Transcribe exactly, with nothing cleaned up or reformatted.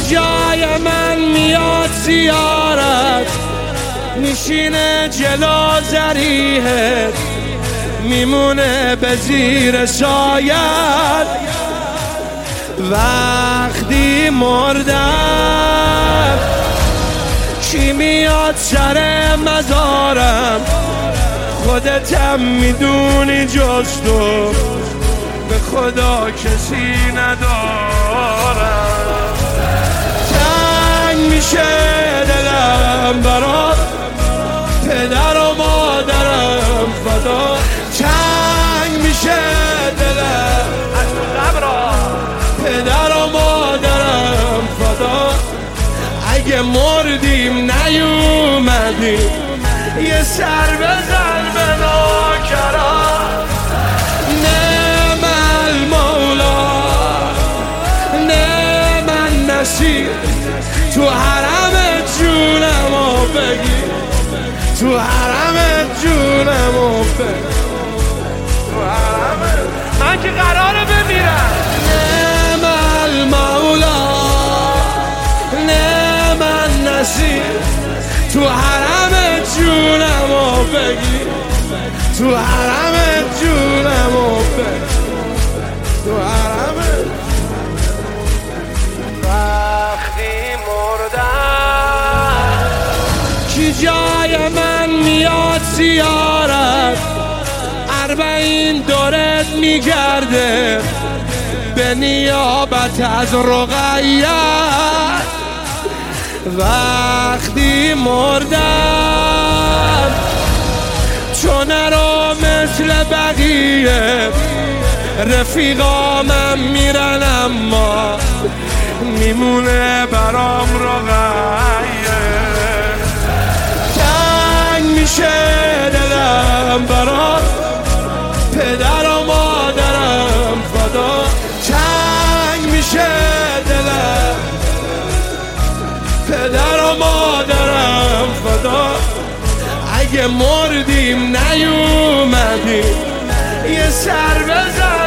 جای من میاد زیارت، میشینه جلو ذریحت، میمونه به زیر سایت. وقتی مردم کی میاد سر مزارم؟ خودتم میدونی جز تو، به خدا کسی ندارم. تنگ میشه دلم برات، پدر و مادرم فدا. تنگ میشه دلم پدر و مادرم فدا. اگه مردیم نیومدیم یه سر بزن به ناکرم. نعم المولا نعم النصیر، تو حرم جونمو بگیر، تو حرم جونمو بگیر، تو حرم من که قراره بمیرم. نعم المولا نعم النصیر، تو حرم جونمو بگیر، تو حرم جونمو بگیر، تو حرم. وقتی مردم کی جای من میاد زیارت، اربعین دورت میگرده به نیابت از رقیت. وقتی مردم چون نرو مثل بقیه، رفیقامم میرن اما میمونه برام رقیه. تنگ میشه دلم برات، پدر و مادرم فدا. تنگ میشه دلم پدر و مادرم فدا. اگه مردیم نیومدیم یه سر بزن